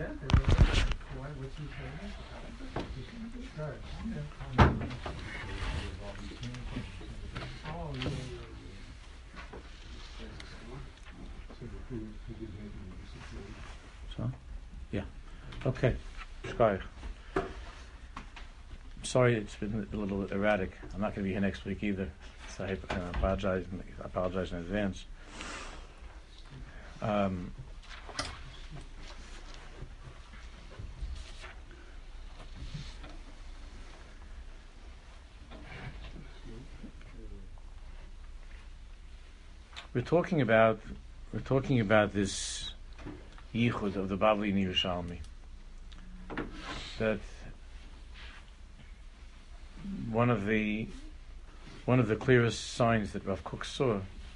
So, yeah. Okay. Shkoyach. Sorry, it's been a little erratic. I'm not going to be here next week either, so I apologize in advance. We're talking about this yichud of the Bavli and Yerushalmi. That one of the clearest signs that Rav Kook saw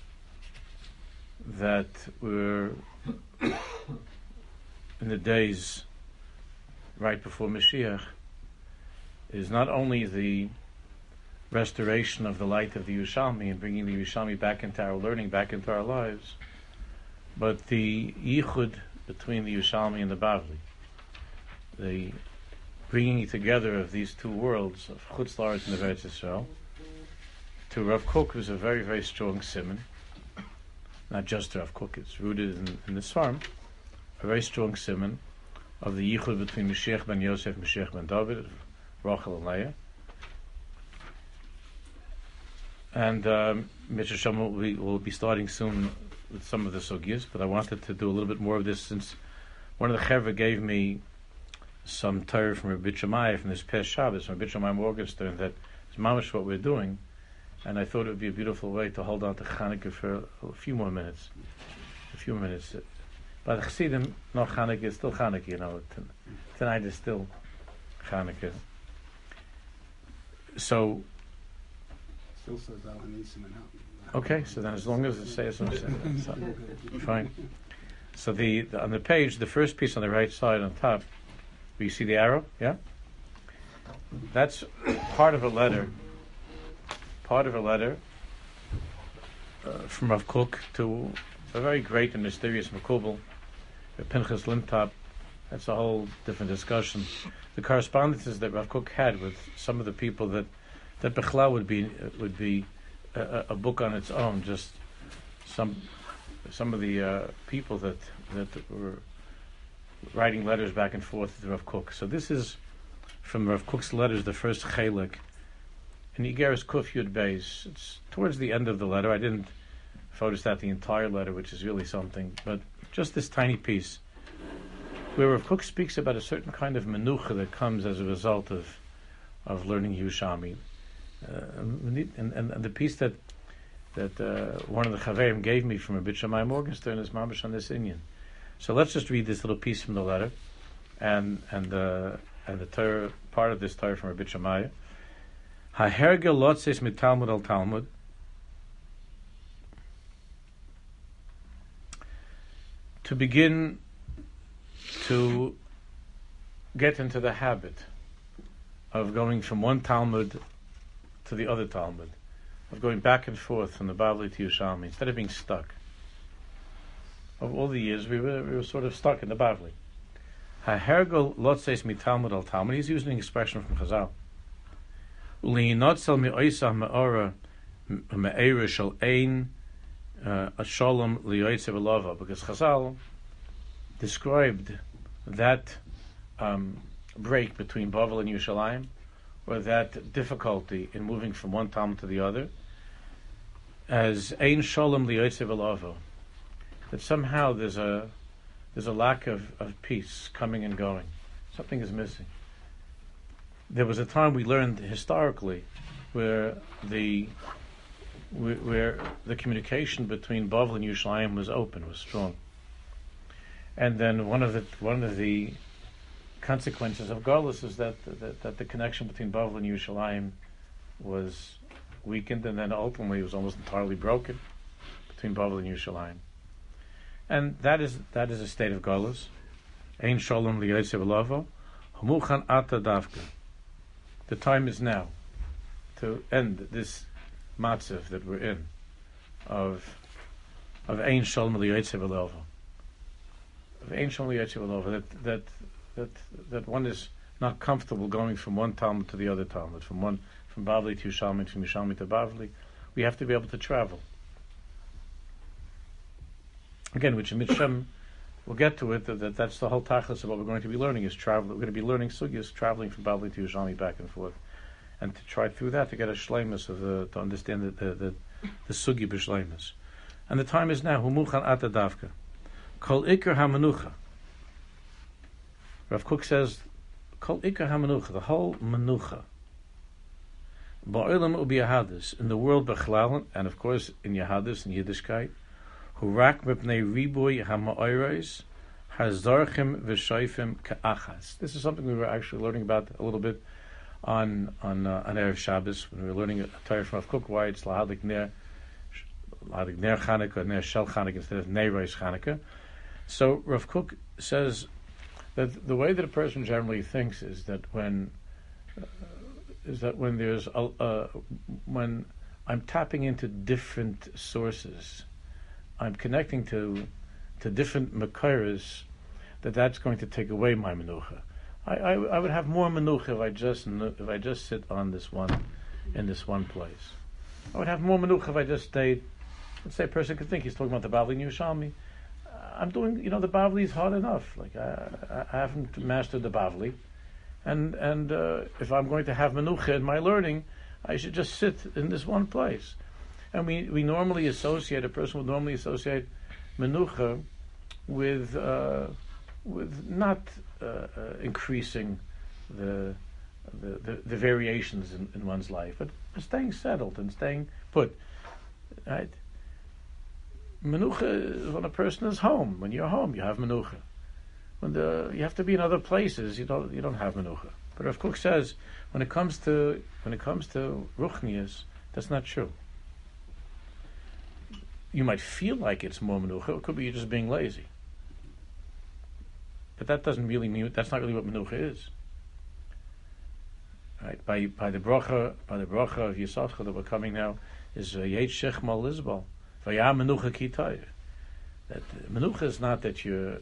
that we're in the days right before Mashiach is not only the restoration of the light of the Yerushalmi and bringing the Yerushalmi back into our learning, back into our lives, but the yichud between the Yerushalmi and the Bavli, the bringing together of these two worlds of Chutz La'aretz and the Eretz Yisrael. To Rav Kook was a very, very strong simon. Not just to Rav Kook, it's rooted in the Svarm, a very strong simon of the yichud between Mashiach ben Yosef and Mashiach ben David, Rachel and Leah. And Mr. Shama will be starting soon with some of the sugyas, but I wanted to do a little bit more of this since one of the Chevra gave me some Torah from Rabbi Shammai from this past Shabbos, from Rabbi Shammai Morgenstern, that is mamish what we're doing, and I thought it would be a beautiful way to hold on to Chanukah for a few more minutes. By the Chassidim, no Chanukah is still Chanukah, tonight is still Chanukah. So, still says Al Hanisim and okay, so then as long as it says so, fine. So on the page, the first piece on the right side on top, you see the arrow, yeah? That's part of a letter from Rav Kook to a very great and mysterious Makubal, Pinchas Limtop. That's a whole different discussion. The correspondences that Rav Kook had with some of the people that Bechla would be a book on its own. Just some of the people that were writing letters back and forth to Rav Kook. So this is from Rav Kook's letters, the first chelik, in Igeres Kuf Yud Beis. It's towards the end of the letter. I didn't photostat the entire letter, which is really something, but just this tiny piece, where Rav Kook speaks about a certain kind of menucha that comes as a result of learning Yerushalmi. And the piece that one of the Chaverim gave me from Rabbi Shammai Morgenstern is mamash on this Inyan. So let's just read this little piece from the letter, and the Torah, part of this Torah from Rabbi Shammai. Hahergel lotzes mit Talmud al Talmud. To begin to get into the habit of going from one Talmud to the other Talmud, of going back and forth from the Bavli to Yerushalmi, instead of being stuck. Of all the years, we were sort of stuck in the Bavli. Hahergel lotzes mit Talmud al Talmud. He's using an expression from Chazal. U'li'inotzel mi'oisah me'ora me'era shel ein asholom li'oitze v'lova. Because Chazal described that break between Bavel and Yerushalayim, or that difficulty in moving from one Talmud to the other, as ein sholom li'oitze v'lova. That somehow there's a lack of peace coming and going. Something is missing. There was a time we learned historically where the communication between Bavel and Yerushalayim was open, was strong. And then one of the consequences of Galus is that the connection between Bavel and Yerushalayim was weakened, and then ultimately it was almost entirely broken between Bavel and Yerushalayim. And that is a state of Galus. Ein shalom li'yosef v'lavo, hamuchan ata davka. The time is now to end this matzav that we're in of ein shalom li'yosef v'lavo. that one is not comfortable going from one Talmud to the other Talmud, from Bavli to Yerushalmi, from Yerushalmi to Bavli. We have to be able to travel. Again, which in Mitzvah, we'll get to it, that's the whole tachlis of what we're going to be learning is travel. We're going to be learning sugyas, traveling from Bavli to Yerushalmi back and forth. And to try through that to get a shleimus to understand the sugi b'shleimus. And the time is now. Humuchan ata davka. Kol ikar hamenucha. Rav Kook says, Kol ikar hamenucha, the whole menucha. Ba'olam ubi Yahadis, in the world b'chlal, and of course in Yahadis, in Yiddishkeit, hurak mipnei riboy hama'oros, hazarchim v'shoifim ka'achas. This is something we were actually learning about a little bit on Erev Shabbos, when we were learning a Torah from Rav Kook, why it's Lahadik Ner Chanukah, Ner Shel Chanukah instead of Ner Rosh Chanukah. So Rav Kook says that the way that a person generally thinks is that when there's when I'm tapping into different sources, I'm connecting to different Makairas, that's going to take away my menucha. I would have more menucha if I just sit on this one in this one place. I would have more menucha if I just stayed. Let's say a person could think he's talking about the Bavli and Yerushalmi. I'm doing, the Bavli is hard enough. Like I haven't mastered the Bavli, and if I'm going to have menucha in my learning, I should just sit in this one place. And we normally associate, a person would normally associate menucha with not increasing the variations in one's life, but staying settled and staying put. Right? Menucha is when a person is home. When you're home, you have menucha. When you have to be in other places, you don't have menucha. But Rav Kook says when it comes to ruchnias, that's not true. You might feel like it's more menucha. It could be you're just being lazy. But that doesn't really mean, that's not really what menucha is. Right? By the bracha of Yisachar that we're coming now is Yeit Shechma Lizbal. Vayah menucha kitayr. That menucha is not that you're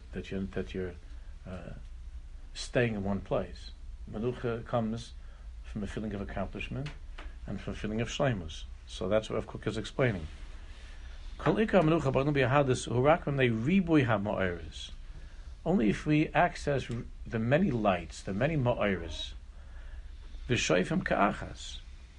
staying in one place. Menucha comes from a feeling of accomplishment and from a feeling of shleimus. So that's what Rav Kook is explaining. Kol ikar menucha b'nei b'yahadis hurak when they riboy ha'ma'oros. Only if we access the many lights, the many ma'oros, v'shoifim ka'achas.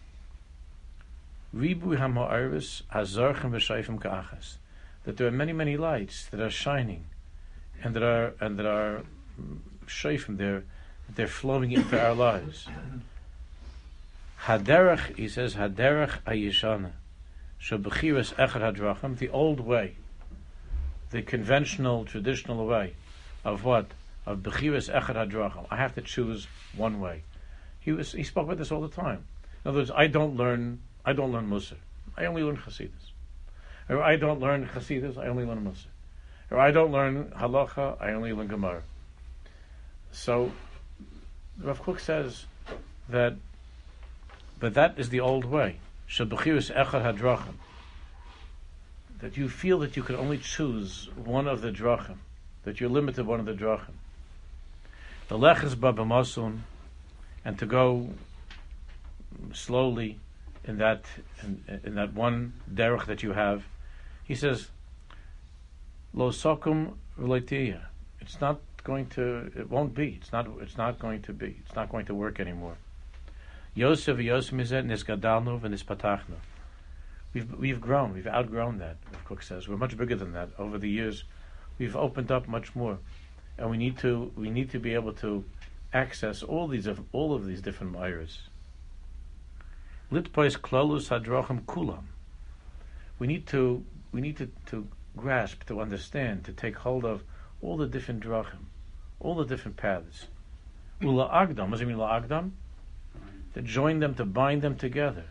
Ribu ha'ma'oros hazarchim v'shoifim ka'achas. That there are many, many lights that are shining, and that are shoifim. They're flowing into our lives. Haderach, he says, haderach ayishana, shebechiras echad hadrachim, the old way, the conventional, traditional way. Of what? Of Bechiras Echad Hadrachim. I have to choose one way. He spoke about this all the time. In other words, I don't learn Musar. I only learn Chasidus. Or I don't learn Chasidus, I only learn Musar. Or I don't learn Halacha, I only learn Gemara. So Rav Kook says that is the old way. Shebechiras Echad Hadrachim. That you feel that you can only choose one of the drachim. That you're limited to one of the drachim. The leches b'masun, and to go slowly in that one derech that you have. He says, lo sokum v'leitiyah. It's not going to. It won't be. It's not going to be. It's not going to work anymore. Yosef mizet nisgadalnu v'nispatachnu. We've grown. We've outgrown that. Rav Kook says we're much bigger than that over the years. We've opened up much more, and we need to be able to access all of these different ma'aros. Litpois klalus hadrachim kulam. We need to grasp, to understand, to take hold of all the different drachim, all the different paths. Ula agdam. What does it mean, la agdam? To join them, to bind them together.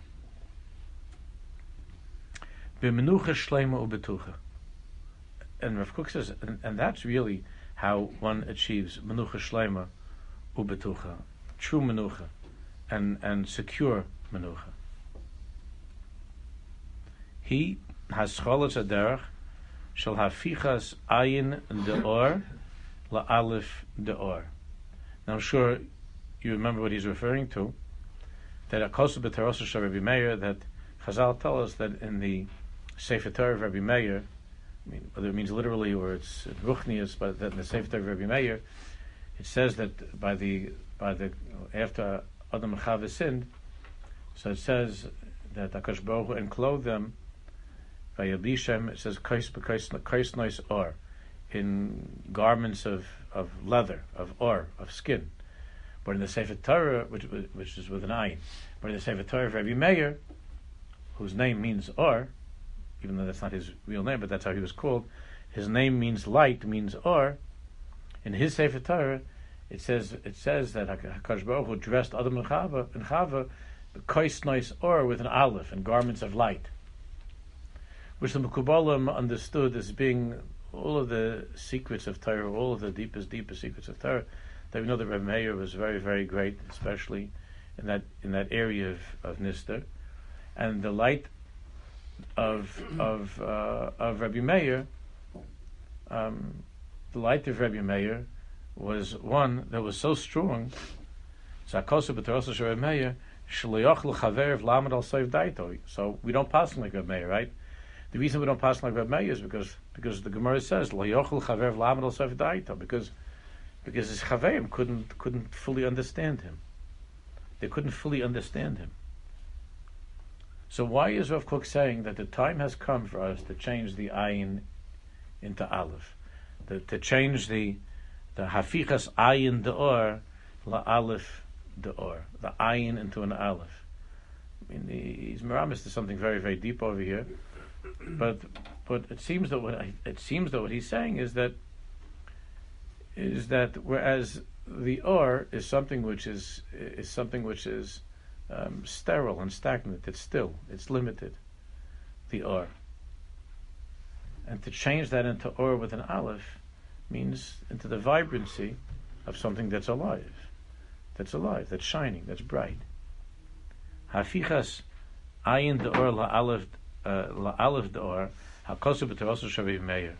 B'menucha shleima ubetucha. And Rav Kook says, and that's really how one achieves menucha shleima ubetucha, true menucha, and secure menucha. He has scholas aderech shall hafichas ayin deor la'alif de'or. Now I'm sure you remember what he's referring to, that Akosu b'Terosa Shel Rabbi Meir, that Chazal tell us that in the Sefer Torah of Rabbi Meir, I mean, whether it means literally or it's Ruchnius, but that in the Sefer Torah of Rabbi Meir, it says that by the after Adam and Chava sinned, so it says that Akash Baruch Hu enclothed them by Yabishem. It says kais nois or, in garments of leather, of or, of skin. But in the Sefer Torah, which is with an ayin, but in the Sefer Torah of Rabbi Meir, whose name means or, even though that's not his real name, but that's how he was called, his name means light, means or. In his Sefer Torah, it says that Hakadosh Baruch Hu dressed Adam and Chava kais nois or, with an aleph and garments of light, which the Mekubalim understood as being all of the secrets of Torah, all of the deepest secrets of Torah. That we know that Rabbi Meir was very, very great, especially in that area of Nister, and the light of Rabbi Meir, the light of Rabbi Meir was one that was so strong. So we don't pass like Rabbi Meir, right? The reason we don't pass like Rabbi Meir is because the Gemara says because his Chaverim couldn't fully understand him. They couldn't fully understand him. So why is Rav Kook saying that the time has come for us to change the ayin into aleph, to change the hafichas ayin deor la aleph deor, the ayin into an aleph? I mean, he's meramis to something very, very deep over here, but it seems that what he's saying is that whereas the or is something which is sterile and stagnant, it's limited, the or. And to change that into or with an aleph means into the vibrancy of something that's alive, that's shining, that's bright. Hafichas ayin de or la aleph de or hakosu b'terosu Rabbi Meir.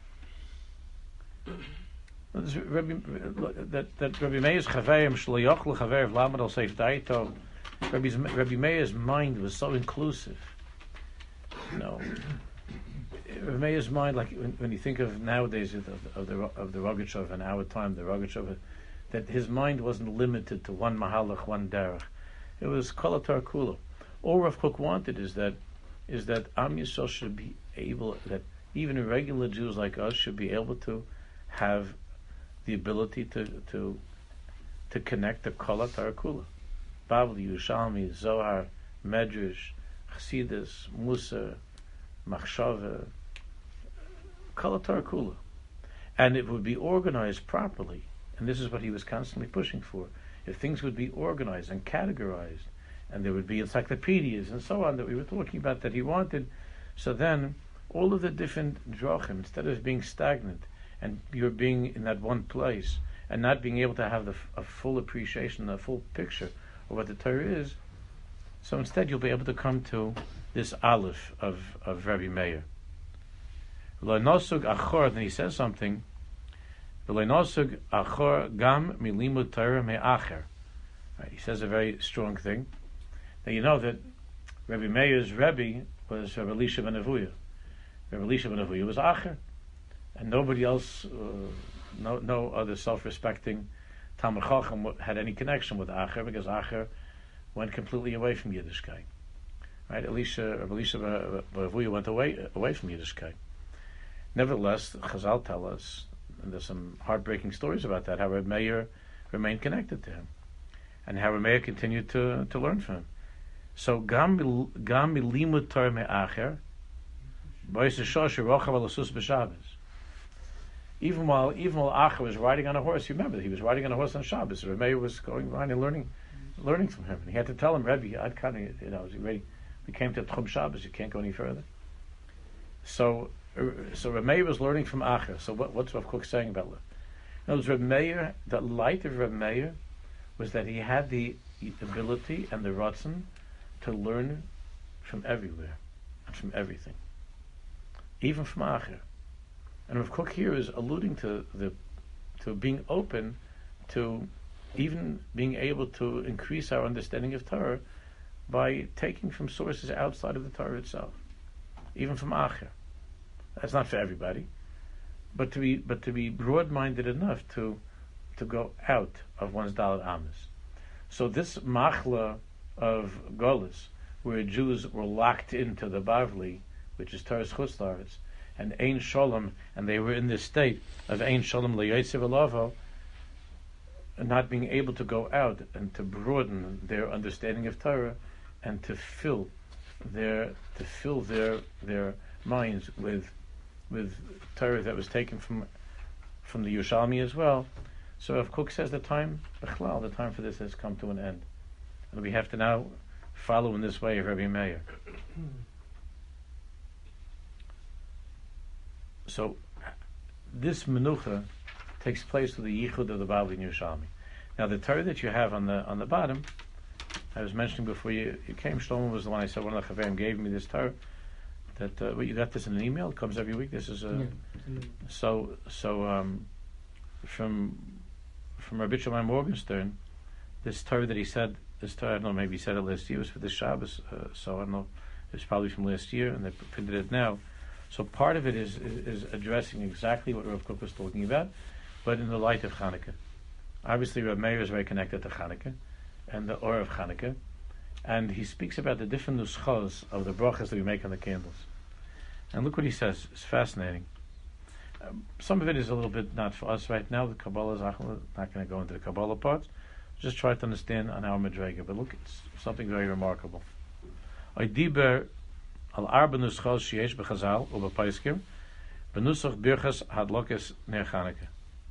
That Rabbi Meir's chaverim shlo yochlu chaver v'lamad al seif daito. Rabbi Meir's mind was so inclusive. Rabbi Meir's mind, like when you think of nowadays of the Rogatchover and our time, the Rogatchover, that his mind wasn't limited to one mahalach, one derech. It was kol atar kula. All Rav Kook wanted is that Am Yisrael should be able, that even regular Jews like us should be able to have the ability to connect the kol atar kula. Bavli, Yerushalmi, Zohar, Medrash, Chassidus, Musa, Machshava, Kol Torah Kula. And it would be organized properly. And this is what he was constantly pushing for. If things would be organized and categorized, and there would be encyclopedias and so on that we were talking about that he wanted, so then all of the different drachim, instead of being stagnant and you're being in that one place and not being able to have a full appreciation, a full picture of what the Torah is, so instead you'll be able to come to this aleph of Rabbi Meir. Lo nosug achor, then he says something. Lo nosug achor gam milimud Torah me'acher. He says a very strong thing. Now you know that Rabbi Meir's Rebbe was Rabbi Elisha ben Avuya. Rabbi Elisha ben Avuya was acher, and nobody else, no other self-respecting Talmud Chacham had any connection with Acher, because Acher went completely away from Yiddishkeit. Right? Rabbi Elisha Bavuya went away from Yiddishkeit. Nevertheless, Chazal tell us, and there's some heartbreaking stories about that, how Rabbi Meir remained connected to him, and how Rabbi Meir continued to learn from him. So gam milimud Torah me'acher, b'yis shosh rochav al asus b'Shabbos. Even while Acher was riding on a horse, you remember that he was riding on a horse on Shabbos. Rabbi Meir was going around and learning from him, and he had to tell him, Rebbe, I'd kind of, we came to Tchum Shabbos, you can't go any further. So Rabbi Meir was learning from Acher. So what's Rav Kook saying about it? In other words, Rabbi Meir, the light of Rabbi Meir was that he had the ability and the ratzon to learn from everywhere and from everything, even from Acher. And Rav Kook here is alluding to to being open to even being able to increase our understanding of Torah by taking from sources outside of the Torah itself, even from Acher. That's not for everybody, but to be broad-minded enough to go out of one's Dalet Amis. So this machla of Golis, where Jews were locked into the Bavli, which is Torah's Chutz La'aretz, and Ein Shalom, and they were in this state of Ein Shalom L'Yotzev Elavo, not being able to go out and to broaden their understanding of Torah, and to fill their minds with Torah that was taken from the Yerushalmi as well. So Rav Kook says the time for this has come to an end, and we have to now follow in this way of Rabbi Meir. So this menucha takes place with the yichud of the Bavli and Yerushalmi. Now the Torah that you have on the bottom, I was mentioning before you came, Shlomo was the one I said, one of the Chaverim gave me this Torah, that you got this in an email, it comes every week, this is from Rabbi Shammai Morgenstern, this Torah that he said, this Torah, I don't know, maybe he said it last year, it was for the Shabbos, so I don't know, it's probably from last year, and they printed it now. So part of it is addressing exactly what Rav Kook was talking about, but in the light of Chanukah. Obviously, Rav Meir is very connected to Chanukah and the Or of Chanukah, and he speaks about the different nuschos of the brachas that we make on the candles. And look what he says; it's fascinating. Some of it is a little bit not for us right now. The Kabbalah is not going to go into the Kabbalah parts. Just try to understand on our Madrega. But look, it's something very remarkable. I diber al arba nuschos sheyesh bechazal u'b'paiskim b'nusach birchas hadlokes ner Chanukah.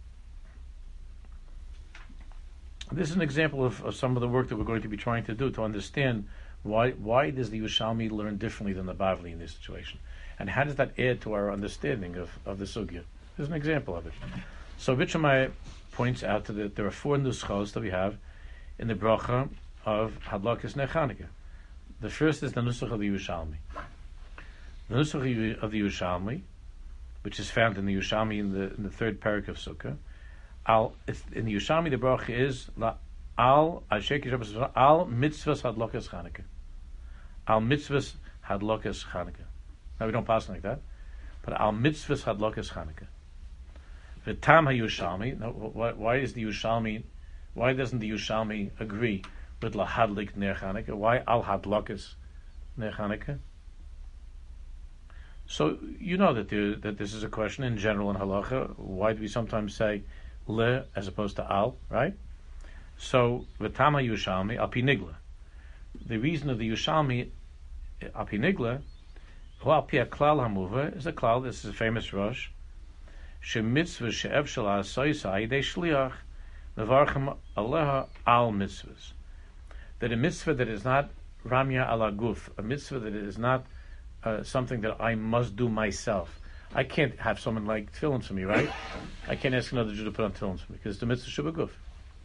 This is an example of some of the work that we're going to be trying to do to understand why does the Yerushalmi learn differently than the Bavli in this situation, and how does that add to our understanding of the sugya. There's an example of it. So Beit Shammai points out that there are 4 nuschos that we have in the bracha of Hadlakas Ner Chanukah. The first is the nusach of the Yerushalmi. The nusach of the Yerushalmi, which is found in the Yerushalmi in the 3rd parak of Sukkah. In the Yerushalmi, the bracha is al mitzvahs hadlokas Chanukah. Al mitzvahs hadlokas Chanukah. Now we don't pass like that, but al mitzvahs hadlokas Chanukah. V'tam ha-Yerushalmi. Now, why doesn't the Yerushalmi agree with lahadlik ner Chanukah? Why al hadlokas ner Chanukah? So you know that this is a question in general in halacha. Why do we sometimes say le as opposed to al, right? So v'tam ha-Yerushalmi al pi nigla. The reason of the Yerushalmi al pi nigla, al pi klal hamuva, is a klal. This is a famous Rosh. Shemitzvah she'ev shel ha'asayis ha'idei shliach mevarchem aleha al mitzvahs. That a mitzvah that is not ramya ala guf, a mitzvah that is not something that I must do myself. I can't have someone like tefillin for me, right? I can't ask another Jew to put on tefillin for me because the mitzvah should be guf.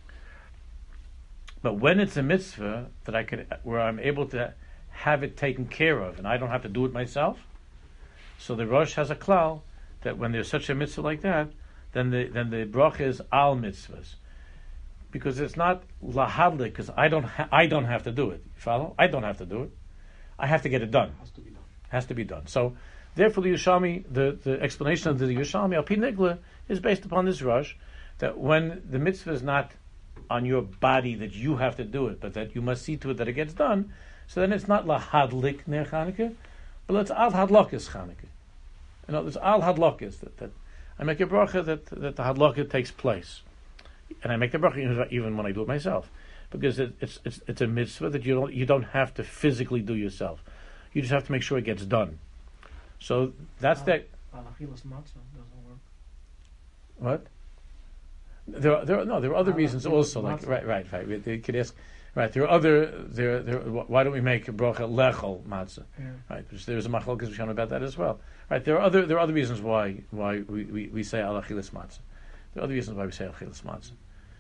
But when it's a mitzvah that where I'm able to have it taken care of, and I don't have to do it myself, so the Rosh has a klal that when there's such a mitzvah like that, then the bracha is al mitzvahs, because it's not lahadlik, because I don't have to do it. You follow? I don't have to do it. I have to get it done. Has to be done. So therefore, the Yerushalmi, the explanation of the Yerushalmi al pi nigla is based upon this Rosh, that when the mitzvah is not on your body that you have to do it, but that you must see to it that it gets done, so then it's not lahadlik ner Chanukah, but it's al hadlokas Chanukah. You know, there's al hadlokas that I make a bracha that the hadlokah takes place, and I make the bracha even when I do it myself, because it's a mitzvah that you don't have to physically do yourself. You just have to make sure it gets done. So that's that. Achilas matzah doesn't work. What? There are other reasons also. Like right. You could ask. Right, there are other. Why don't we make a bracha lechol matzah? Yeah. Right, because there's a machlokas b'shana about that as well. Right, there are other reasons why we say al achilas matzah. There are other reasons why we say al achilas matzah.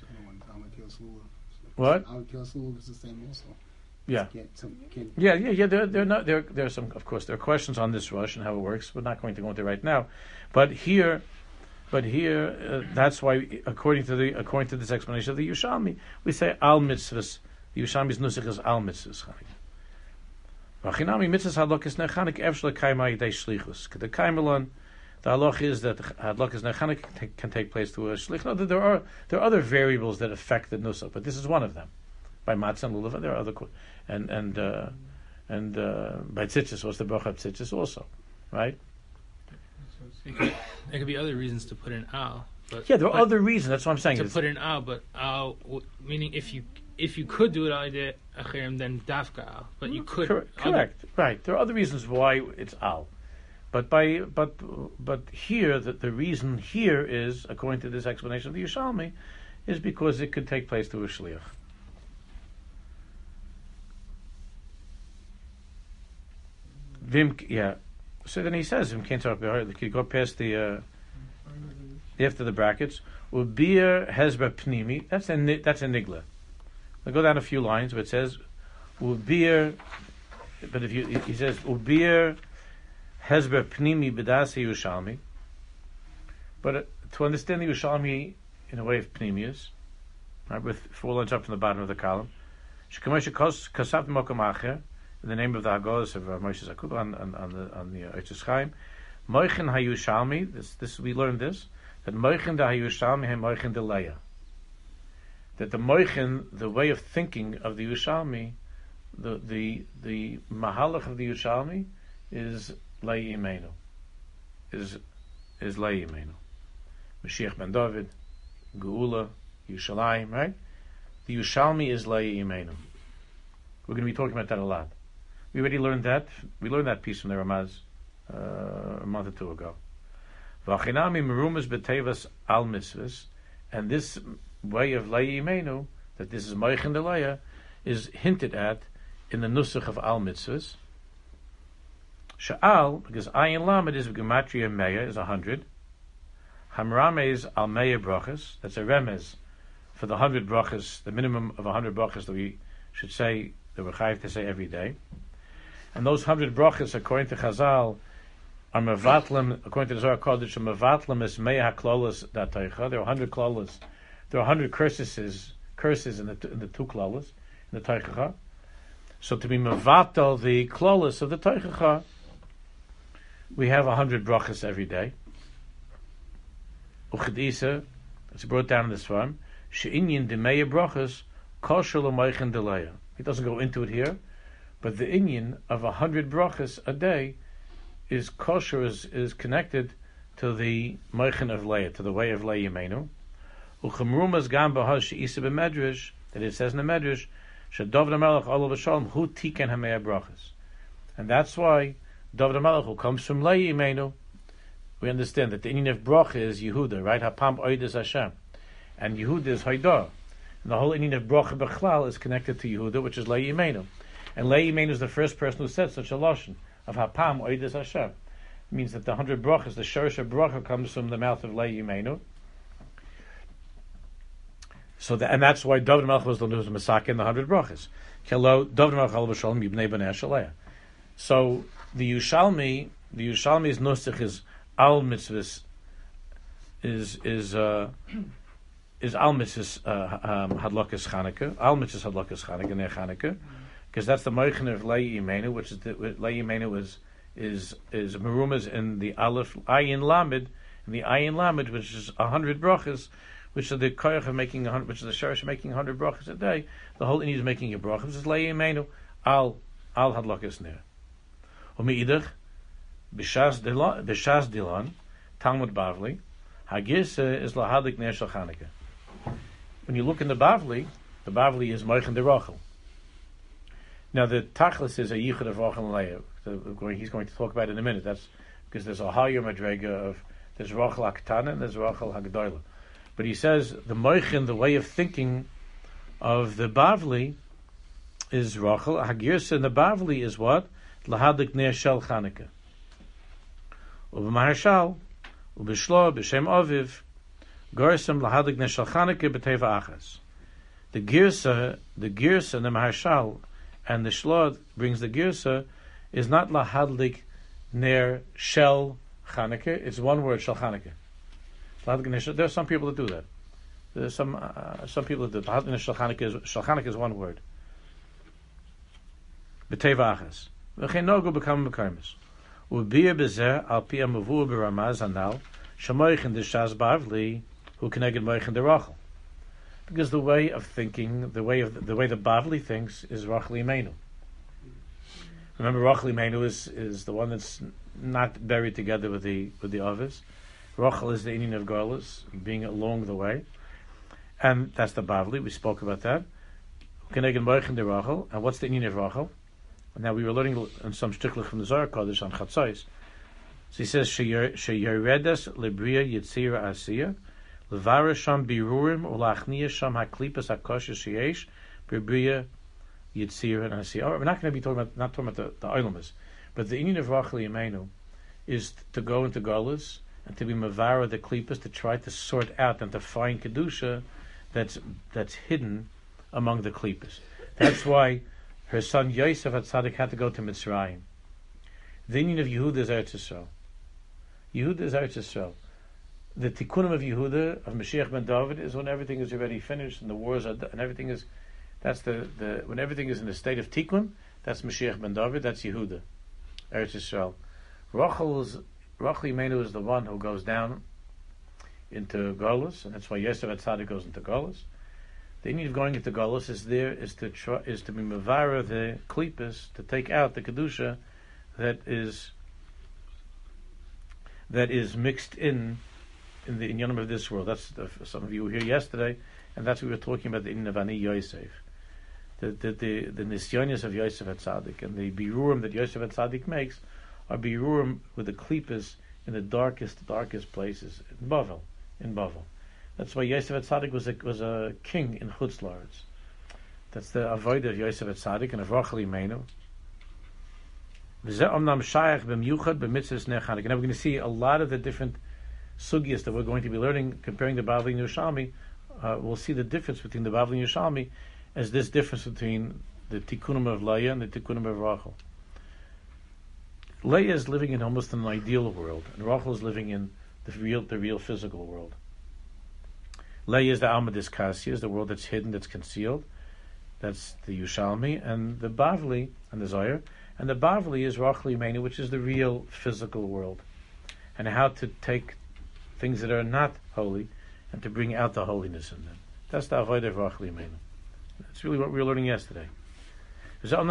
What? Al achilas is the same also. Yeah. Yeah. There are some. Of course, there are questions on this Rosh and how it works. We're not going to go into it right now, but here But here, that's why, according to this explanation of the Yerushalmi, we say al mitzvahs. The Yerushalmi's nusach is al mitzvahs Chanukah. V'chinami mitzvahs hadlokes ner Chanukah efshel kaima yidei shlichus. The kaimelon, the halach is that hadlokes ner Chanukah can take place through a shlich. No, there are other variables that affect the nusach, but this is one of them. By matzah and lulav, there are other and by tzitzis, what's the bracha of tzitzis also, right? So there could be other reasons to put in al. But, yeah, there are other reasons. That's what I'm saying. To put in al, but al meaning if you could do it al idei achirim, then dafka al. But you could correct, right? There are other reasons why it's al, but here the reason here is, according to this explanation of the Yerushalmi, is because it could take place through a shliach. Yeah. So then he says, "Vim can't talk about it." You go past the after the brackets. Ubir hezber pnimi. That's a nigla. I'll go down a few lines, but it says ubir. But he says ubir hezber pnimi b'das Yerushalmi. But to understand the Yerushalmi in a way of pnimius, right, with 4 lines up from the bottom of the column, shekamosh kasat mokom acher. In the name of the Haggadah of Moshe Zakub on the Eitz Chaim, Moichin HaYushalmi. This we learned that Moichin da HaYushalmi and Moichin de Leia. That the Moichin, the way of thinking of the Yushalmi, the mahalach of the Yushalmi is Lei Imenu, is Lei Imenu. Mashiach ben David, Geula, Yushalayim, right? The Yushalmi is Lei Imenu. We're going to be talking about that a lot. We already learned that. We learned that piece from the Ramaz a month or two ago. V'achinami merumas b'tevas al mitzvahs, and this way of Lei Imenu, that this is Moichin de Leia, is hinted at in the nusach of al mitzvahs. Sha'al, because ayin lamed is gematria meya, is 100. Hamrame is al meya brachas. That's a remez for the 100 brachas, the minimum of 100 brachas that we should say, that we're chayiv to say every day. And those 100 brachas, according to Chazal, are mevatlim, according to the Zohar Kodesh, are mevatlim es meya haklolos dataycha. There are 100 klolos. There are 100 curses in the 2 klolos, in the taycha. So to be mevatel the klolos of the taycha, we have 100 brachas every day. Uchedisa, it's brought down in this form. She'inyin demeya brachas kosher l'moichin delaya. He doesn't go into it here, but the inyan of 100 brachas a day is kosher, is connected to the moichin of leia, to the way of Lei Imenu. Uchemrumas gam b'haz she'isa b'medrash, that it says in the medrash, she'David HaMelech olav v'shalom hu tiken hameya brachas, and that's why David HaMelech, who comes from Lei Imenu, we understand that the inyan of bracha is Yehuda, right? Hapam oides Hashem, and Yehuda is Haidah. And the whole inyan of bracha b'chlal is connected to Yehuda, which is Lei Imenu. And Lei Imenu is the first person who said such a lashon of Hapam oides Hashem. It means that the 100 brachas, the shorish of bracha, comes from the mouth of Lei Imenu. So and that's why David Melech was the one who was Masaka in the 100 brachas. Kelo David Melech al v'shalom yibnei b'nei Shaleah. So the Yerushalmi's nusach is al mitzvahs, is al mitzvahs hadlakas Chanukah, al mitzvahs hadlakas Chanukah, ner Chanukah, because that's the moichin of Lei Imenu, which is Lei Imenu is merumas in the aleph ayin lamed, in the ayin lamed, which is 100 brachas, which are the koyach of making 100, which is the sharish making 100 brachas a day. The whole inyan is making a bracha. This is Lei Imenu al hadlakas ner. U'meidach b'shas dilan Talmud Bavli hagirsa is lahadik ner shel Chanukah. When you look in the Bavli is moichin de Rachel. Now the tachlis is a yichud of Rachel and Leah. He's going to talk about it in a minute. That's because there's a higher madrega of there's Rachel Hakatana and there's Rachel Hagdoila. But he says the moichin, the way of thinking of the Bavli, is Rachel. Hagirsa in the Bavli is what? Lahadik ner shel Chanukah. U'b'maharshal u'b'shlo b'shem aviv gorsem lahadik ner shel Chanukah b'teva achas. The girsa and the maharshal and the Shlod brings the girsa is not lahadlik ner shel Chanukah. It's one word, shel Chanukah. There are some people that do that. There's some people that do. Lahad Ganesh Shalchanik is one word. B'teva achas. V'chein nogu b'kam b'kaimis. U'biyah b'zeh al pi ha'mavu b'ramaz hanal shamoichin d'shaz bavli hu keneged moichin d'rachel. Because the way of thinking, the way the Bavli thinks is Rachel Imenu. Remember, Rachel Imenu is the one that's not buried together with the others. Rachel is the Indian of Golas, being along the way, and that's the Bavli. We spoke about that. Keneged moichin d'rachel, and what's the Indian of Rachel? Now we were learning some shticklich from the Zohar Kodesh on Chatzos. So he says, "Sheyeredes lebriya yitzira asiya, levara sham birurim ulachniya sham haklipas hakosher sheyesh bebriya yitzira and asiya." We're not going to be talking about the Eilamas, but the Indian of Rachel Yemenu is to go into Golas and to be mavara the klipas, to try to sort out and to find kedusha that's hidden among the klipas. That's why her son Yosef HaTzadik had to go to Mitzrayim. The Indian of Yehuda is Eretz Yisrael. Yehuda is Eretz Yisrael. The tikkunim of Yehuda, of Mashiach ben David, is when everything is already finished and the wars are done, and everything is. That's the when everything is in a state of tikkun. That's Mashiach ben David. That's Yehuda, Eretz Yisrael. Rachel Imenu is the one who goes down into Golus, and that's why Yosef HaTzadik goes into Golus. The need of going into Golus is to be mavara the klipas, to take out the kedusha that is mixed in the inyanim of this world. That's some of you were here yesterday, and that's what we were talking about, the inyan of Ani Yosef, the nisyonis of Yosef HaTzadik, and the birurim that Yosef HaTzadik makes are birurim with the klipas in the darkest places in Bavel. That's why Yosef HaTzadik was a king in Chutz La'aretz. That's the avodah of Yosef HaTzadik and of Rachel Imenu. And now we're going to see a lot of the different sugyas that we're going to be learning, comparing the Bavli and Yerushalmi. We'll see the difference between the Bavli and Yerushalmi as this difference between the tikkunim of Leah and the tikkunim of Rachel. Leah is living in almost an ideal world, and Rachel is living in the real physical world. Leah is the Alma Diskasya, is the world that's hidden, that's concealed. That's the Yerushalmi, and the Bavli, and the Zohar. And the Bavli is Rachel Imenu, which is the real physical world. And how to take things that are not holy and to bring out the holiness in them. That's the avodah of Rachel Imenu. That's really what we were learning yesterday. Now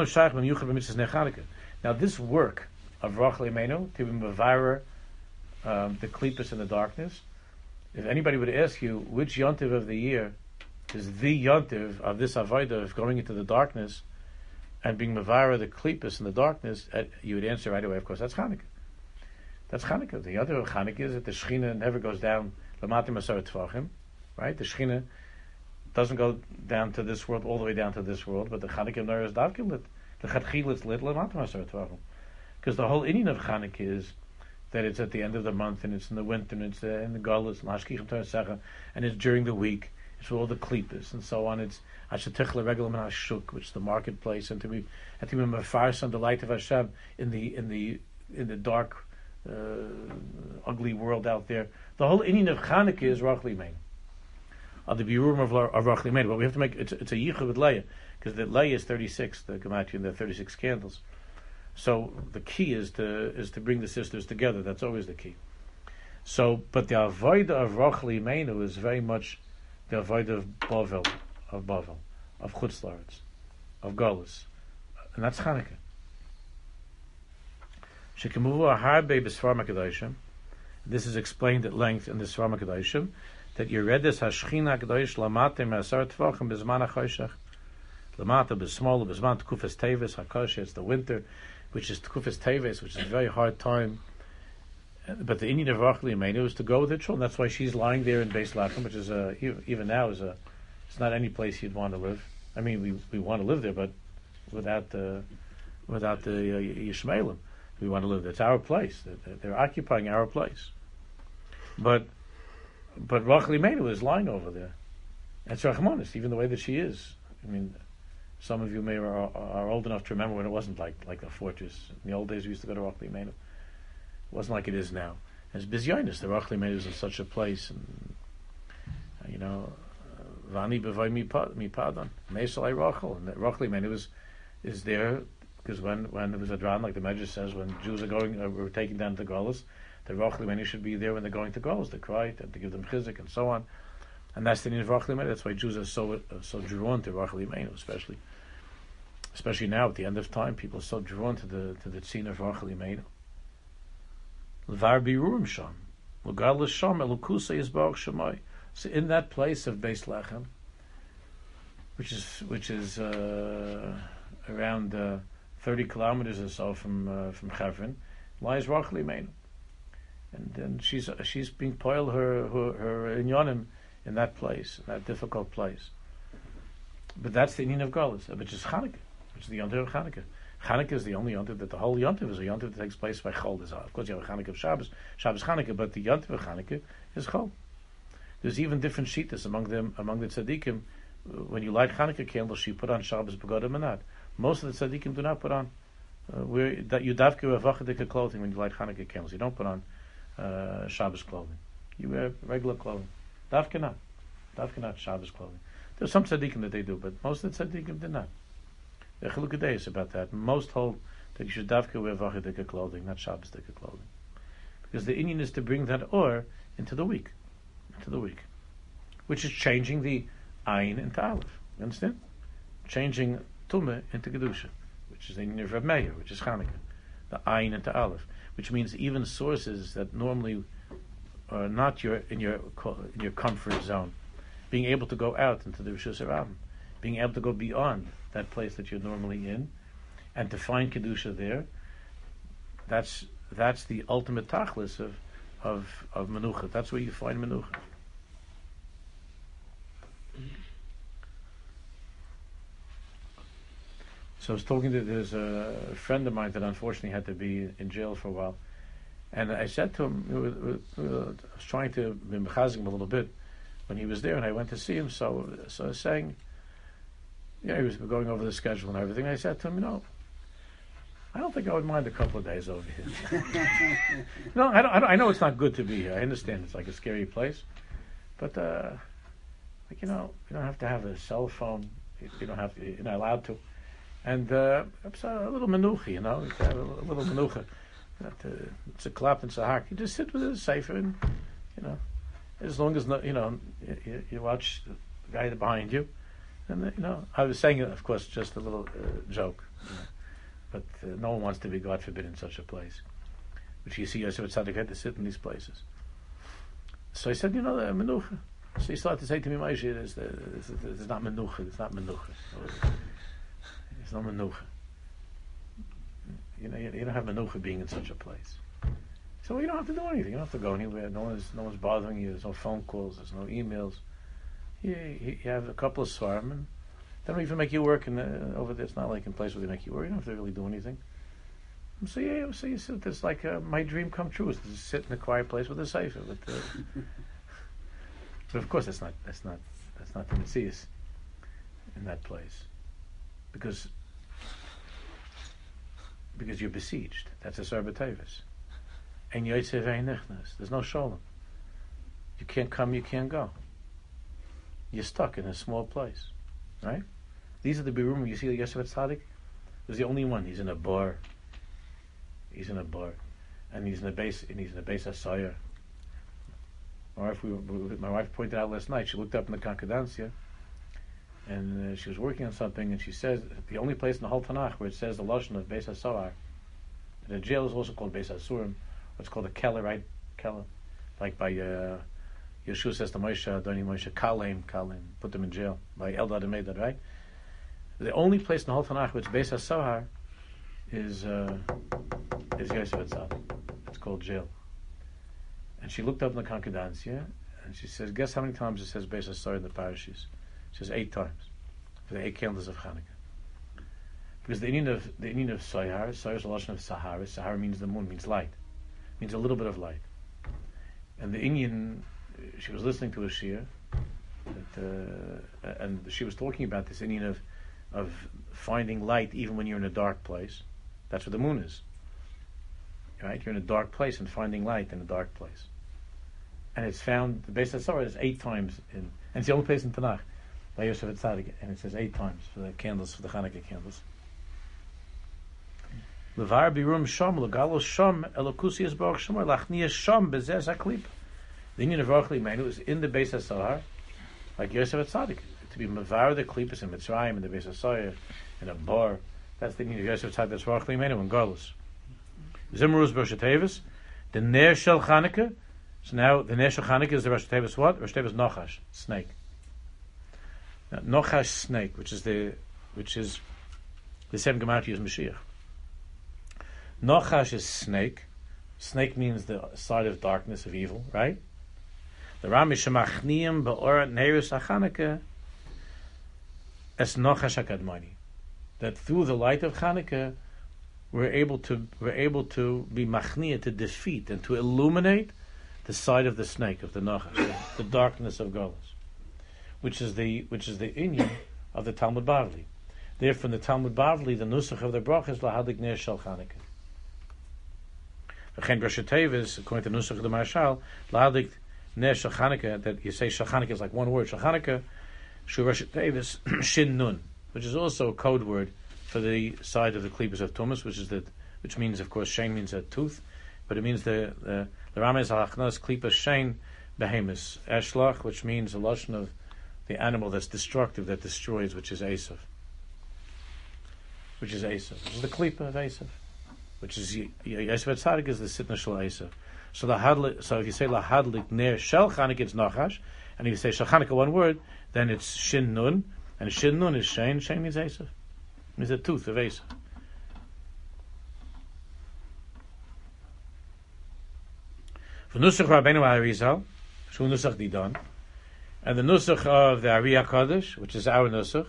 this work of Rachel Imenu, to be mavara the klipas in the darkness, if anybody would ask you which yontiv of the year is the yontiv of this avodah of going into the darkness and being mavara the klipas in the darkness, you would answer right away, of course, that's Chanukah. That's Chanukah. The yontiv of Chanukah is that the Shechina never goes down l'matim asar tefachim, right? The Shechina doesn't go down to this world, all the way down to this world, but the Chanukah of Ner is davkin lit. The Chatchil is lit l'matim asar tefachim. Because the whole inyan of Chanukah is that it's at the end of the month, and it's in the winter, and it's in the Galus, and it's during the week. It's all the klipas and so on. It's Ashetechla Regalim and Hashuk, which is the marketplace, and to be mafars on the light of Hashem in the dark, ugly world out there. The whole inyan of Chanukah is Rachel Imenu, the biurim of Rachel Imenu. But we have to make it's a yichud with Leah, because the Leah is 36, the gematria, and the 36 candles. So the key is to bring the sisters together. That's always the key. So, but the avodah of Rachel Imenu is very much the avodah of Bavel, of Chutz La'aretz, of Golus, and that's Chanukah. Shekemuvu harbe b'Sfarim HaKadoshim. This is explained at length in the Sfarim HaKadoshim, that Yeredes Hashchina HaKadosh lamate me'asar tefachim b'zman hachoshech, lamate b'smol b'zman tekufas teves hakosh. It's the winter, which is tekufas teves, which is a very hard time. But the inyan of Rachel Imenu is to go with her children. That's why she's lying there in Beis Lachem, which is even now it's not any place you'd want to live. I mean, we want to live there, but without the Yishmaelim, we want to live there. It's our place. They're occupying our place. But Rachel Imenu is lying over there. That's Rachmanis, even the way that she is. I mean, some of you are old enough to remember when it wasn't like a fortress. In the old days, we used to go to Rachel Imenu. It wasn't like it is now. As Bizyonis, the Rachli Meinu is in such a place, and Vani b'vay mi padan, Meishalai Rachel, and that Rachli Meinu is there because when there was a dran, like the Medrash says, when Jews were taken down to the Golos, the Rachli Meinu should be there when they're going to Golos, to cry and to give them chizik and so on, and that's the need of Rachli Meinu. That's why Jews are so drawn to Rachli Meinu, especially now at the end of time, people are so drawn to the tzina of Rachli Meinu. L'var birurim sham, l'gadlus sham elukusa yisbarach shemai. So in that place of Beis Lechem, which is around 30 kilometers or so from Chevron, lies Rachli Meinu, and then she's being poiled her inyanim in that place, in that difficult place. But that's the inyan of Galus, which is Chanukah, which is the yontiv of Chanukah. Chanukah is the only yontiv that the whole yontiv is a yontiv that takes place by Chol. Of course, you have a Chanukah of Shabbos Chanukah, but the yontiv of Chanukah is Chol. There's even different shittas among the tzaddikim. When you light Chanukah candles, you put on Shabbos begodim and not. Most of the tzaddikim do not put on. You davka wear vachadika clothing when you light Chanukah candles. You don't put on Shabbos clothing. You wear regular clothing. Davka not Shabbos clothing. There's some tzaddikim that they do, but most of the tzaddikim do not. The Chilukei is about that. Most hold that you should davka wear vachadika clothing, not Shabbos dika clothing, because the inyan is to bring that or into the week, which is changing the ayin into aleph. You understand? Changing tumah into kedusha, which is the inyan of Reb Meir, which is Chanukah. The ayin into aleph, which means even sources that normally are not in your comfort zone, being able to go out into the Rishus Harabim, being able to go beyond that place that you're normally in, and to find kedusha there. That's the ultimate tachlis of menucha. That's where you find menucha. So I was talking to there's a friend of mine that unfortunately had to be in jail for a while, and I said to him, I was trying to be mechazing him a little bit when he was there, and I went to see him. So I was saying, he was going over the schedule and everything. I said to him, I don't think I would mind a couple of days over here. No, I know it's not good to be here. I understand it's like a scary place, but you don't have to have a cell phone. You don't have to. You're not allowed to. And it's a little menucha, you have a little menucha. It's a klap and sahak. You just sit with a sefer, and as long as you watch the guy behind you. And I was saying it, of course, just a little joke, but no one wants to be, God forbid, in such a place. Which you see Yosef Tzaddik had to sit in these places. So I said, the menucha. So he started to say to me, Moshe, it's not menucha. It's not menucha. It's not menucha. You don't have menucha being in such a place. So you don't have to do anything. You don't have to go anywhere. No one's bothering you. There's no phone calls. There's no emails. You have a couple of svarim, and they don't even make you work over there. It's not like in place where they make you work. You don't have to really do anything. So you sit. It's like my dream come true is to sit in a quiet place with a sefer. But of course, that's not the Metzias in that place, because you're besieged. That's a Sarbatevis. And Yosef Ein Nichnas. There's no shalom. You can't come. You can't go. You're stuck in a small place, right? These are the birurim. You see the Yosef Tzaddik? He's the only one. He's in a bar. And he's in a base asayah. My wife pointed out last night. She looked up in the Concordancia, and she was working on something, and she says the only place in the whole Tanakh where it says the lashon of Beis HaSohar, the jail is also called Beis HaSurim. What's called a keller, right? Keller, like by Yeshua says to Moshe, Adoni Moshe, Kalem, put them in jail by Eldad and Medad, right? The only place in the whole Tanakh which Beis HaSohar is Yosef Tzaddik. It's called jail. And she looked up in the Concordancia, and she says, guess how many times it says Beis HaSohar in the parashas? She says 8 times for the 8 candles of Hanukkah. Because the inyan of Sohar is the lashon of Sahara. Sahara means the moon, means light, means a little bit of light. And the inyan, she was listening to a shir, and she was talking about this inyan of finding light even when you're in a dark place. That's what the moon is. right? You're in a dark place and finding light in a dark place. And it's found, the Beis HaSohar is 8 times and it's the only place in Tanakh, by Yosef Atzadik, and it says 8 times for the candles, for the Hanukkah candles. Levar birum sham legalos sham elokusias baruch shemar lachnias sham bezes haklip. The union of Baruch Limeinu is in the Beis HaSohar, like Yosef Atzadik, to be mevar the klipos in Mitzrayim, in the Beis HaSohar, in a bar. That's the union of Yosef Atzadik. That's Baruch Limeinu in Galus. Zimrus Rosh the Ner Shel Chanukah. So now the Ner Shel Chanukah is the Rosh Tevis what? Rosh Tevis Nochash, snake. Now, Nochash, snake, which is the same Gematria as Mashiach. Nochash is snake. Snake means the side of darkness, of evil, right? The Rami Shemachniim Be'orat Neirus HaChanukah es Nochash HaKadmani. That through the light of Chanukah, we're able to be machnia, to defeat and to illuminate the side of the snake, of the Nochash, the darkness of Golos, which is the inyan of the Talmud Bavli. Therefore, in the Talmud Bavli, the nusach of the bracha is lahadik ner shel Chanukah. V'chein Rosh Tevis, according to the nusach of the Marshal, lahadik ner shel Chanukah, that you say shel Chanukah is like one word, shel Chanukah, shu Rosh Tevis shin nun, which is also a code word for the side of the klipos of Tumas, which means, of course, shein means a tooth, but it means the Ramez halachnas klipas shein behemis eshlach, which means a lashon of the animal that's destructive, that destroys, which is Esav, which is the klipa of Esav, which is Yosef Atzadik is the sitna shel Esav. So if you say lahadlik ner shel Chanukah, it's nachash, and if you say shel Chanukah one word, then it's shin nun, and shin nun is shein. Shein means Esav. Is a tooth of Esav. For Nusach Rabbeinu Arizal, Shu Nusach Didan, and the Nusach of the Ari HaKadosh, which is our Nusach.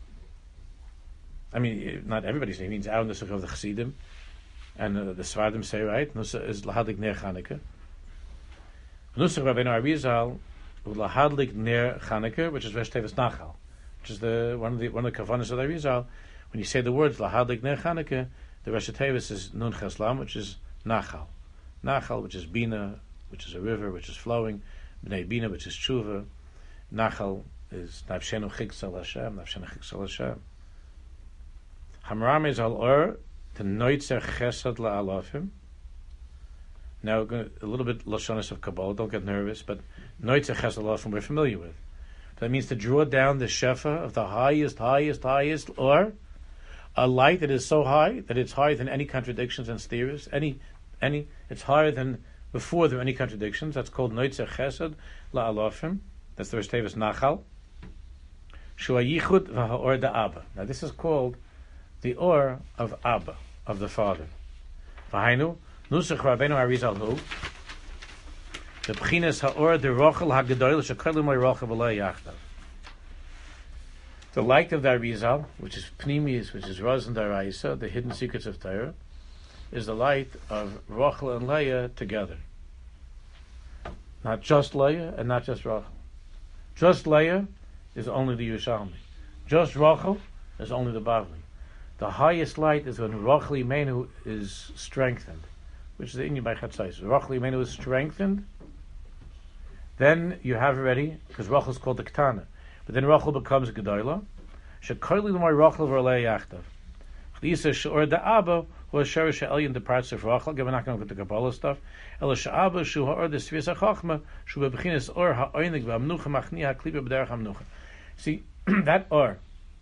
I mean, not everybody says, it means our Nusach of the Chassidim, and the Svardim say, right, Nusach is Lahadik Ner Chanukah. Nusach Rabbeinu Arizal, Lahadlik Ner Chanukah, which is Rosh Tevis Nachal, which is one of the Kavanas of the Arizal. When you say the words Lahadlik Ner Chanukah, the Rosh Tevis is Nun Cheslam, which is Nachal. Nachal, which is Bina, which is a river, which is flowing. Bnei Bina, which is Tshuva. Nachal is Navshenu Chiksal Hashem, Navshenu Chiksal Hashem. Hamram is Al-Or, to Noitzer Chesed La'alofim. Now, a little bit Lashonis of Kabbalah, don't get nervous, but Noitzer Chesed La'alofim we're familiar with. That means to draw down the Shefa of the highest Or, a light that is so high that it's higher than any contradictions and steers. It's higher than before there are any contradictions. That's called Noitzer Chesed La'alofim. That's the Rosh Tevis Nachal. Shua Yichud V'Ha'or Da'Abba. Now this is called the Or of Abba, of the Father. V'Hainu Nusach Rabbeinu Arizal Hu. The B'chinas Ha'or De'Rochel HaGedoyel Shekolim Rochel V'Lo Yachdav. The light of the Arizal, which is Pnimius, which is Roz and Daraisa, the hidden secrets of Torah, is the light of Rochel and Leah together. Not just Leah and not just Rochel. Just Leah is only the Yerushalmi. Just Rochel is only the Bavli. The highest light is when Rochel Imenu is strengthened, which is the Inyan by Chatzais. Rochel Imenu is strengthened, then you have already, because Rochel is called the Ketana, but then Rochel becomes Gedoyla. Shekoili l'may Rochel v'Rolei Yachdav. Ch'lisa she'or da'aba hu asher she'elyon the parts of Rochel. Again, we're not going to look at the Kabbalah stuff. Ela she'aba shu ha'or the Svias HaChochma shu be'b'chinas or ha'oinig v'amnucha machni ha'klipa b'derech ha'mnucha. See, that Or,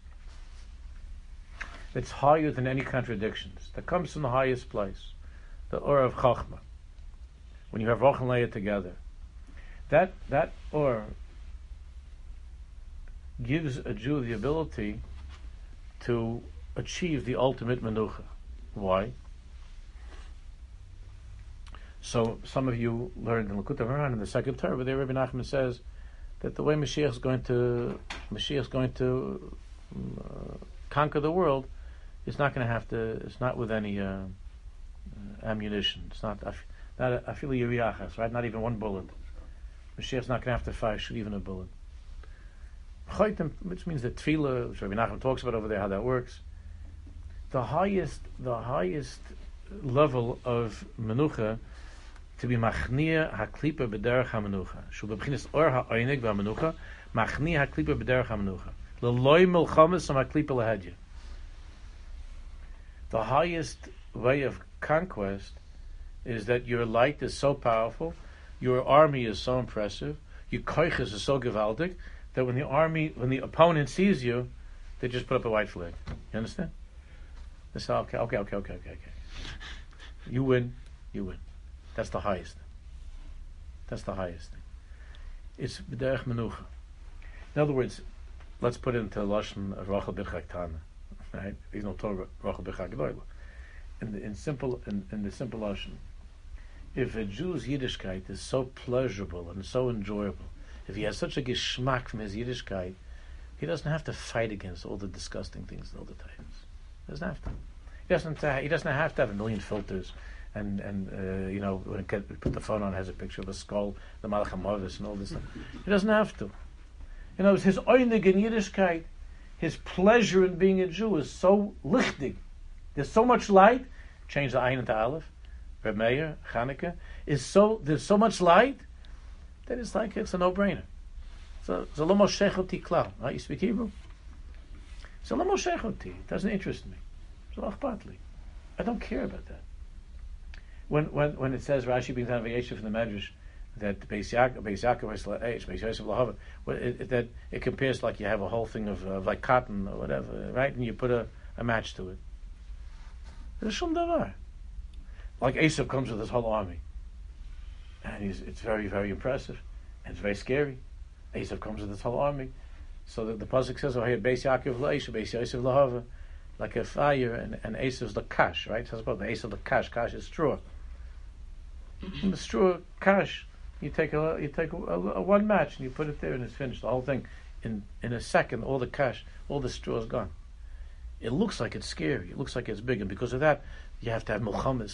it's higher than any contradictions. That comes from the highest place. The Or of Chochma. When you have Rochel and Leah together. That Or gives a Jew the ability to achieve the ultimate menucha. Why? So some of you learned in Likutei Moharan in the second Torah, where Rabbi Nachman says that the way Mashiach is going to conquer the world, it's not going to have to. It's not with any ammunition. It's not afilu yiriyachas, right? Not even one bullet. Mashiach's not going to have to shoot even a bullet. Which means the tefillah, which Rabbi Nachman talks about over there, how that works. The highest level of menucha to be machnia haklipa b'derech hamenucha. Shu b'bchinas or ha'oinig v'hamenucha, machnia haklipa b'derech hamenucha. L'loi milchamas am haklipa lahedya. The highest way of conquest is that your light is so powerful, your army is so impressive, your koiches is so gewaltig, that when the opponent sees you, they just put up a white flag. You understand? They say, okay. You win. That's the highest thing. It's b'derech menucha. In other words, let's put it into lashon of Rachel b'chak Tana. Right? He's no Torah Rachel b'chak Gedolah. In the simple lashon, if a Jew's Yiddishkeit is so pleasurable and so enjoyable, if he has such a geschmack from his Yiddishkeit, he doesn't have to fight against all the disgusting things all the time. He doesn't have to. He doesn't have to have a million filters, and when he put the phone on, it has a picture of a skull, the Malach HaMavis, and all this stuff. He doesn't have to. His oinig in Yiddishkeit, his pleasure in being a Jew is so lichtig. There's so much light. Change the Ayin into Aleph. Reb Meir, Chanukah, there's so much light that it's a no-brainer. So lo moshechoti klal. Right? You speak Hebrew? So lo moshechoti. It doesn't interest me. So achpatli. I don't care about that. When it says Rashi brings down a variation from the Medrash that Beis Yaakov is Beis Yosef Lahava, that it compares like you have a whole thing of like cotton or whatever, right? And you put a match to it. There's shum davar. Like Esav comes with his whole army, and it's very, very impressive, and it's very scary. Esav comes with his whole army, so that the pasuk says, "Oh, here Beis Yaakov L'Esav, Beis Yosef Lahava," like a fire, and Esav's the kash, right? So the Esav the kash is straw. And the straw kash, you take a one match and you put it there, and it's finished. The whole thing in a second, all the straw is gone. It looks like it's scary. It looks like it's big, and because of that, you have to have milchamas.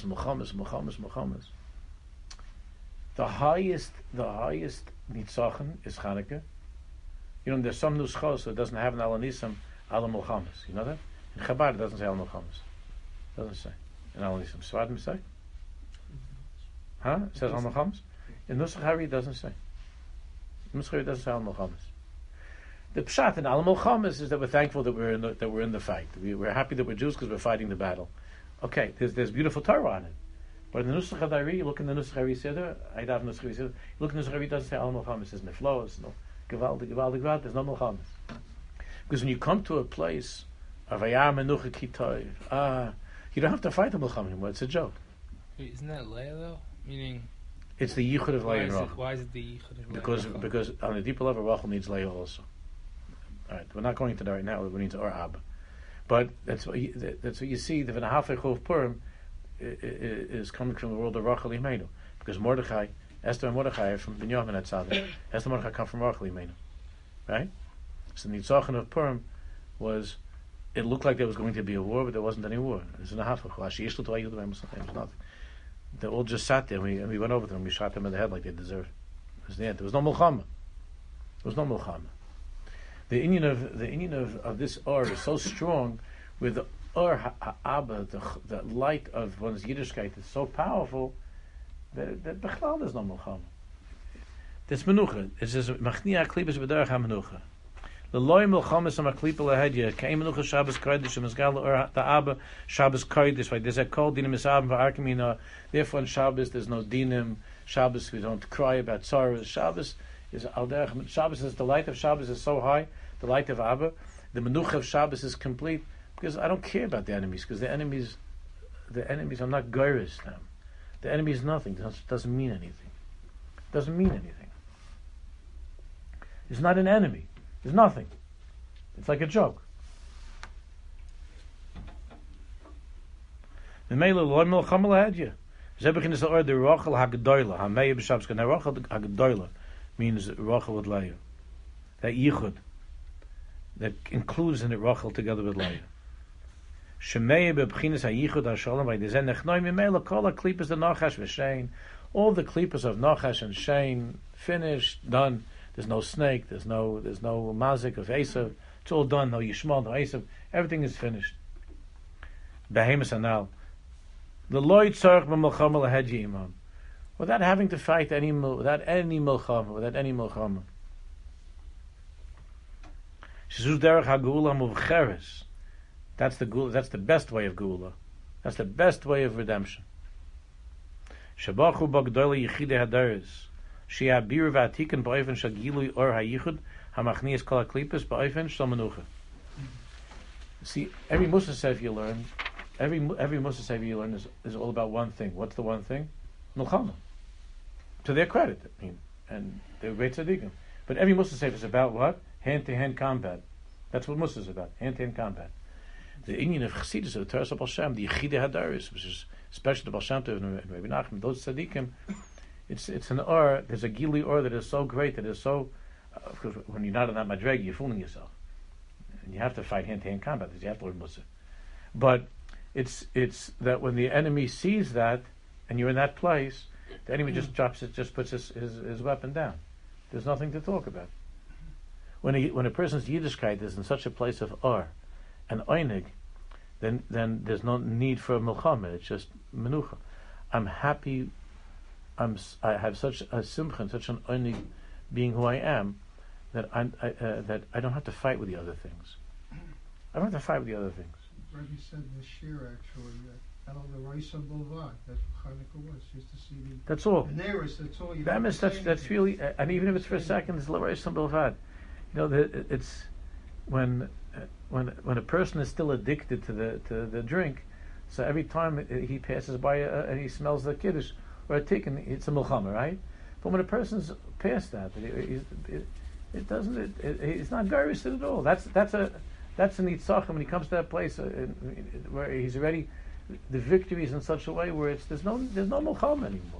The highest nitzachon is Chanukah. There's some nuschos that doesn't have an alanisam ala milchamas. You know that? In Chabad it doesn't say ala milchamas. It doesn't say. In alanisam. Svardim say? Huh? It says ala milchamas? In Nusach Hari it doesn't say. In Nusach Hari it doesn't say ala milchamas. The pshat in al milchamas is that we're thankful that we're in the fight. We're happy that we're Jews because we're fighting the battle. Okay, there's beautiful Torah on it. But in the Nusach Hadari, you look in the Nusach Hari Seder, Aidav Nusach Hari Seder, you look in the Nusach Hari, it doesn't say al milchamas. It says neflos, no Gevaldig, there's no milchamas. Because when you come to a place of Ayar Menucha Kitoiv, you don't have to fight the milchama anymore. It's a joke. Wait, isn't that Leah though? Meaning, it's the yichud of Leah and Rachel. Why is it the yichud of Leah? Because on a deeper level, Rachel needs Leah also. All right, we're not going into that right now. We need to or Abba, but that's what you see. The V'nahafei Chov Purim is coming from the world of Rachel Imenu, because Mordechai, Esther and Mordechai are from Binyamin at Tzaddik. Esther and Mordechai come from Rachel Imenu, right? So the Nitzachon of Purim was. It looked like there was going to be a war, but there wasn't any war. It was nothing. They all just sat there, and we went over them. We shot them in the head like they deserved. It was the end. There was no milchama. The inyan of this or is so strong, with the or ha'aba, the light of one's Yiddishkeit is so powerful that bechlal there's no milchama. That's menucha. It says machnia klibes b'derech hamenucha. The loy milchamas am aklipa lahedya kein menucha Shabbos kodesh mizgal or ta'aba Shabbos kodesh. Right? There's a call dinim misabim v'arkamina. Therefore, on Shabbos there's no dinim. Shabbos we don't cry about sorrows. Shabbos is al derech. Shabbos is the light of Shabbos is so high. The light of Abba. The menucha of Shabbos is complete because I don't care about the enemies because the enemies are not geiris them. The enemy is nothing. It doesn't mean anything. It's not an enemy. It's nothing. It's like a joke. The Mela loy milchama lahedya. Zebechin is the order Rachel Hagdoila. Hameya b'Shabbos. Now Rachel Hagdoila means Rachel with Leah. That yichud that includes in it Rachel together with Leah. Shemeya b'Bchinas hayichud hashalom by the Zen Nechnoi Mimela kol haklipas the Nachash v'Shein. All the klipas of Nachash and Shein finished, done. There's no snake. There's no mazik of Esav. It's all done. No Yishmael, no Esav. Everything is finished. Behemoth anal. The loy tzarich b'milchama lahedji imam, without having to fight without any milchama. Shizuz derech hagula muvcheres. That's the gula. That's the best way of gula. That's the best way of redemption. Shabachu b'gdolei yichidei hadaris. She'abir v'atiken ba'ofen shagilui or hayichud hamachnias kol haklipos ba'ofen shel menucha. See, every Musa Sefer you learn, every Musa Sefer you learn is all about one thing. What's the one thing? Milchama. To their credit, I mean, and they're great tzaddikim. But every Musa Sefer is about what? Hand-to-hand combat. That's what Musa is about. Hand-to-hand combat. The Indian of Chassidus of the Torah of Baal Shem, the Yechidei Hadaris, which is especially the Baal Shem Tov and Rabbi Nachman, those tzaddikim, it's an or. There's a gili or that is so great, that is so. Of course, when you're not in that madrega, you're fooling yourself, and you have to fight hand-to-hand combat. You have to learn Musa. But it's that when the enemy sees that, and you're in that place, the enemy just drops it, just puts his weapon down. There's nothing to talk about. When a person's Yiddishkeit is in such a place of or and oinig, then there's no need for a milchama. It's just menucha. I'm happy. I have such a simcha and such an oinig being who I am that that I don't have to fight with the other things. I don't have to fight with the other things. Rebbe said this year actually that the Raisa Boulevard, that's what Hanukkah was, just to see the That's all. the nearest. That's all. You That don't means have to say that's anything. really, and even if it's for a second, it's l'reishon bilvad. You know, it's when a person is still addicted to the drink, so every time he passes by and he smells the kiddush or a tikkun, it's a milchama, right? But when a person's past that, it doesn't. It's not garish at all. That's a nitzachim when he comes to that place where he's already. The victory is in such a way where there's no milchama anymore.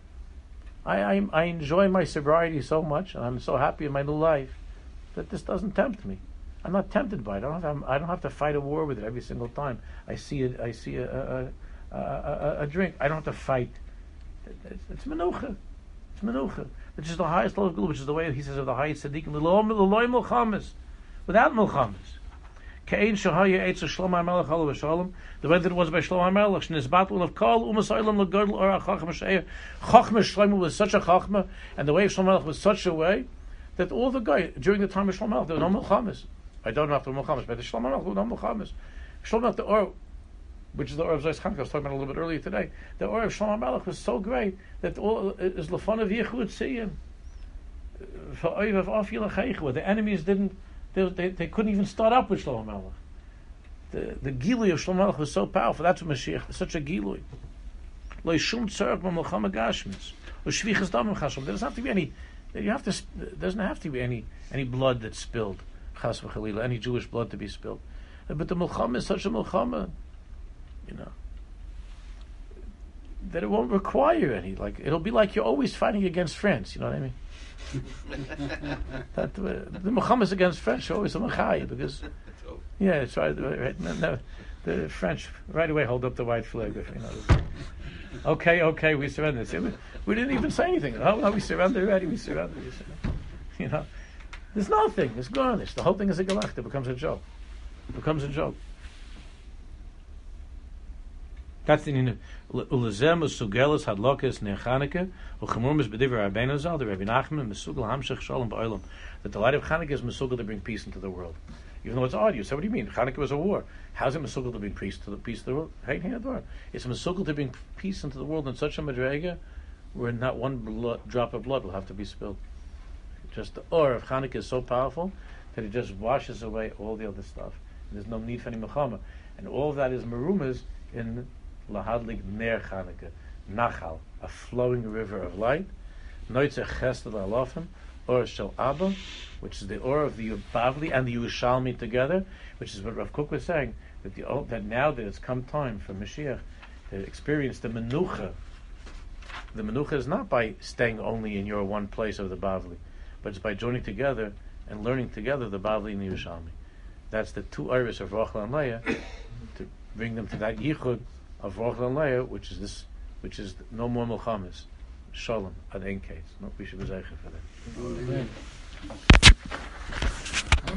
I enjoy my sobriety so much, and I'm so happy in my new life that this doesn't tempt me. I'm not tempted by it. I don't have to fight a war with it every single time I see a drink. I don't have to fight. It's menucha. It's menucha. Which is the highest level of gula, which is the way he says of the highest tzaddikim. L'loy milchamas, without milchamas. Kein shahaya eitz Shlomo HaMelech alav v'shalom. The way that it was by Shlomo HaMelech, shnizbatl of kol u'masaylam l'godl or ha'chachma she'er. Chachma Shlomo was such a chachma, and the way of Shlomo HaMelech was such a way that all the guys during the time of Shlomo HaMelech there were no milchamas. I don't know if there were milchamas, but the Shlomo HaMelech there were no milchamas. Shlomo HaMelech, the or, which is the or of Zos Chanukah, I was talking about a little bit earlier today. The or of Shlomo HaMelech was so great that all is lefanav yichud siyim. V'oivav af yilacheichu, where the enemies didn't. They couldn't even start up with Shlomo Melech. The gilui of Shlomo Melech was so powerful. That's what Mashiach. Such a gilui. Lo yishum tzarech b'milchama gashmis. Lo shvichas damim chashem. There doesn't have to be any. There doesn't have to be any blood that's spilled. Chas v'chalila. Any Jewish blood to be spilled. But the milchama is such a milchama, you know, that it won't require any. Like it'll be like you're always fighting against France. You know what I mean? That the Muhammad's against French always a machai because it's right. No, the French right away hold up the white flag. You know, okay, we surrender. We didn't even say anything. Oh, we surrender already. We surrender. You know, there's nothing. It's garnished. The whole thing is a galach. It becomes a joke. That's the name. Ulazem usugelas hadlokas nechaneke uchemurmas b'divrei Rabbeinu Zal the Rabbi Nachman mesugel hamshech shalom ba'olam. That the light of Chanukah is mesugel to bring peace into the world. Even though it's odd, you say, what do you mean? Chanukah was a war. How's it mesugel to bring peace to the world? It's mesugel to bring peace into the world in such a madrega where not one drop of blood will have to be spilled. Just the or of Chanukah is so powerful that it just washes away all the other stuff. And there's no need for any mechama, and all of that is merumas in lahadlik ner Chanukah, nachal, a flowing river of light. Noitze chesed alofim, or shel Abba, which is the or of the Bavli and the Yerushalmi together, which is what Rav Kook was saying, that now that it's come time for Mashiach to experience the menucha. The menucha is not by staying only in your one place of the Bavli, but it's by joining together and learning together the Bavli and the Yerushalmi. That's the two iris of Rachel and Leah, to bring them to that yichud of Rachel and Leah, which is no more milchamas, shalom ad ein case. No, we should be zeicher for that. Amen.